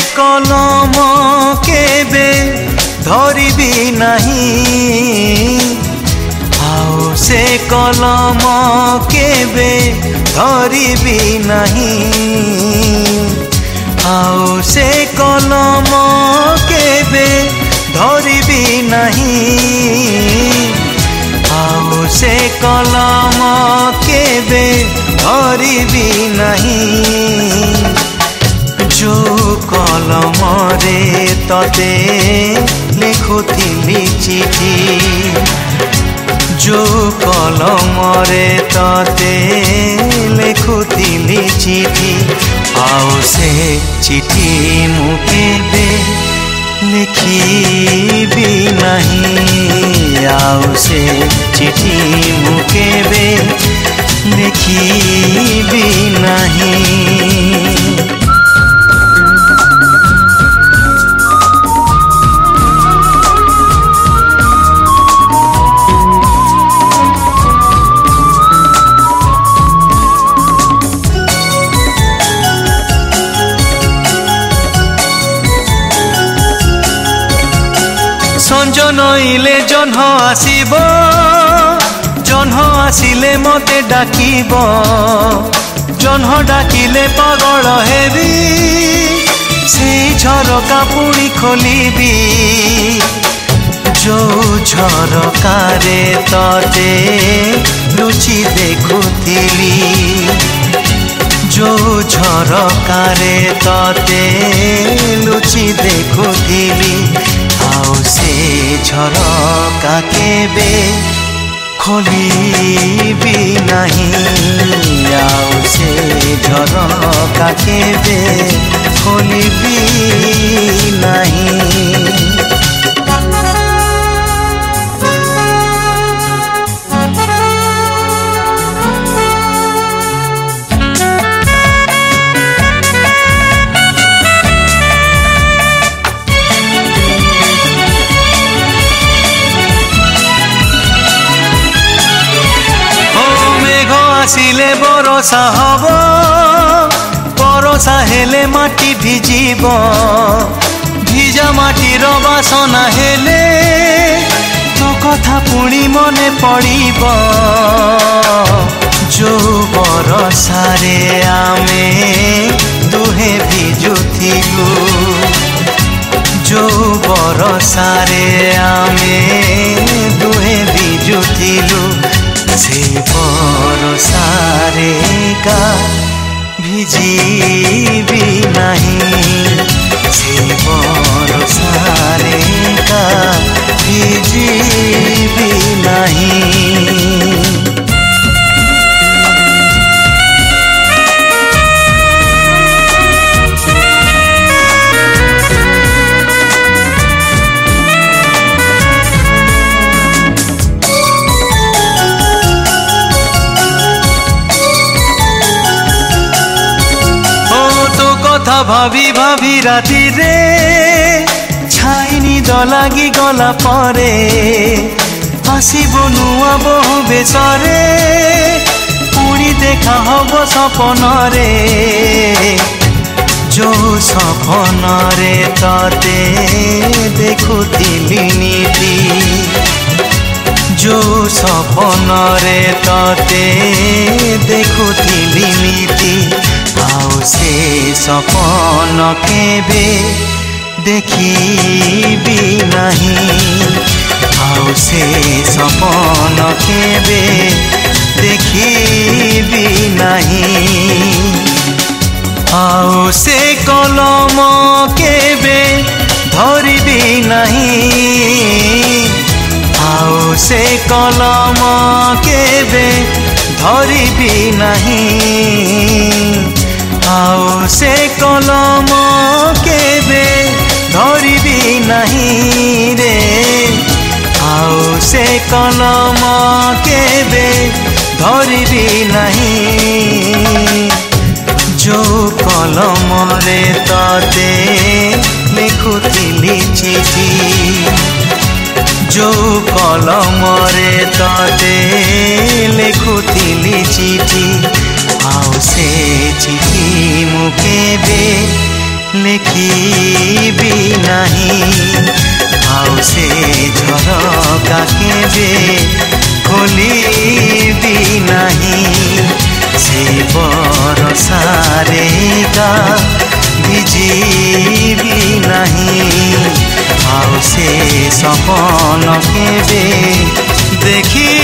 कलम केबे धरिबी नहीं आओ से कलम केबे धरिबी नहीं आओ से कलम केबे धरिबी नहीं आओ से कलम केबे धरिबी नहीं जो कलम रे तते लिखुथिली चिठी जो कलम रे तते लिखुथिली चिठी आओ से चिठी मु केबे लिखिबी नहीं आओ से चिठी मु केबे लिखिबी नहीं। संज नईले जह्न आसीब जह्न आसिले मते डाकिब जह्न डाकिले पागल हेबी से झरका पुणी खोलिबी जो झरकारे तते लुचि देखुथिली जो झरकारे तते लुचि देखुथिली आओ से झरका केबे खोलिबी नहीं आओ से झरका केबे खोलिबी नहीं। आसिले बरसा हब बरसा हेले माटी भिजिब भिजा माटीर बासना हेले तो कथा पुणी मने पड़िब जो बरसारे आमे दुहे भिजुथिलु जो बरसारे आमे दुहे भिजुथिलु से बरसारे का भिजिबी नहीं से बरसारे का भिजिबी नहीं। कथा भाभी भाभी राति रे छाइनी दलागी गला परे आसिब नुआ बहु बेसरे पुणी देखा हब सपन रे जो सपन रे तते देखुथिली नीति जो सपन रे तते देखुथिली नीति आओ से सपन केबे देखिबी नहीं आओ से सपन केबे देखिबी नहीं आओ से कलम केबे धरिबी नहीं आओ से कलम केबे धरिबी नहीं आओ से कलम केबे धरिबी नहीं रे आओ से कलम केबे धरिबी नहीं जो कलम रे तते लिखुथिली चिठी जो कलम रे तते लिखुथिली चिठी आओ से चिठी मु केबे ଲେଖିବି ନାହିଁ ଆଉ ସେ ଝରକା କେବେ ଖୋଲିବି ନାହିଁ ସେ ବରଷାରେ ଗା ଭିଜିବି ନାହିଁ ଆଉ ସେ ସପନ କେବେ ଦେଖି